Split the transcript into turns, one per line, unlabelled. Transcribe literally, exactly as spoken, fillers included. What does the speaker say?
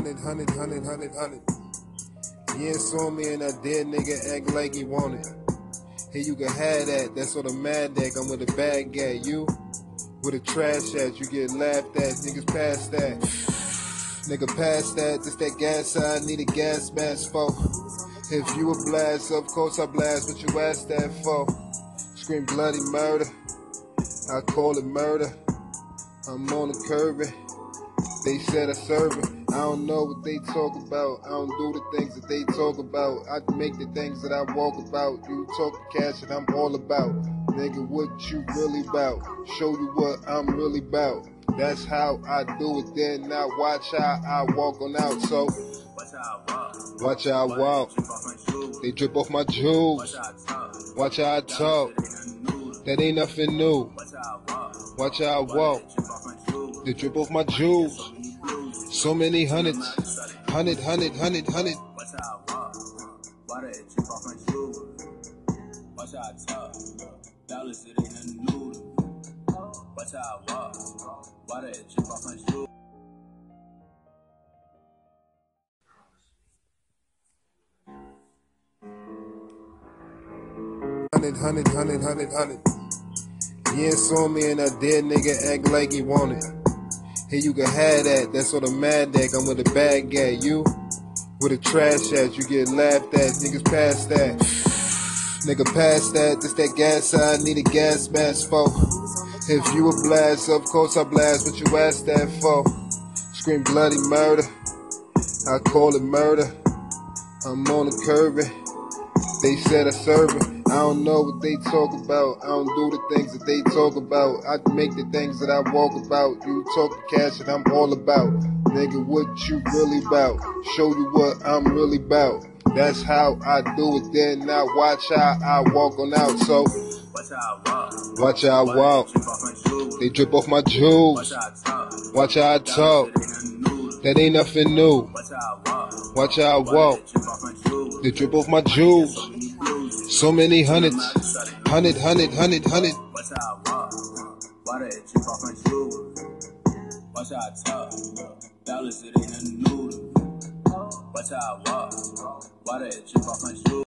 Hundred, hundred, hundred, hundred, hundred. You ain't saw me and that dead nigga act like he want it. Here you can have that, that's what I'm mad at. I'm with a bag at you, with a trash at. You get laughed at, niggas past that. Nigga past that, this that gas I need a gas mask for. If you a blast, of course I blast, what you ask that for? Scream bloody murder, I call it murder. I'm on the curb, they said I serve it. I don't know what they talk about. I don't do the things that they talk about. I make the things that I walk about. You talk the cash and I'm all about. Nigga, what you really about? Show you what I'm really about. That's how I do it there. Now watch how I walk on out. So watch how I walk. They drip off my jewels. Watch how I talk. That ain't nothing new. Watch how I walk. They drip off my jewels. So many hundreds, hundred, hundred, hundred, hundred.
Watch how I walk, water it drip off my jewels. Watch how I talk, dollars it ain't a noodle. Watch how I walk, water it drip off my jewels.
Hundred, hundred, hundred, hundred, hundred. You ain't saw me and that dead nigga act like he want it. Here you can have that, that's what I'm mad at. I'm with a bag at you, with a trash at. You get laughed at, niggas past that. Nigga past that, this that gas I need a gas mask for. If you a blast, of course I blast, what you ask that for? Scream bloody murder, I call it murder. I'm on the curb, they said I serve it. I don't know what they talk about. I don't do the things that they talk about. I make the things that I walk about. You talk the cash and I'm all about. Nigga, what you really about? Show you what I'm really about. That's how I do it there. Now watch how I walk on out. So
Watch how I walk.
Watch how I walk. They drip off my jewels. Watch how I talk. That ain't nothing new. Watch how I walk. They drip off my jewels. So many hundreds, hundred, hundred, hundred, hundred.
Watch how I walk, water it drip off my jewels. Watch how I talk, dollars it ain't a noodle. Watch how I walk, water it drip off my jewels.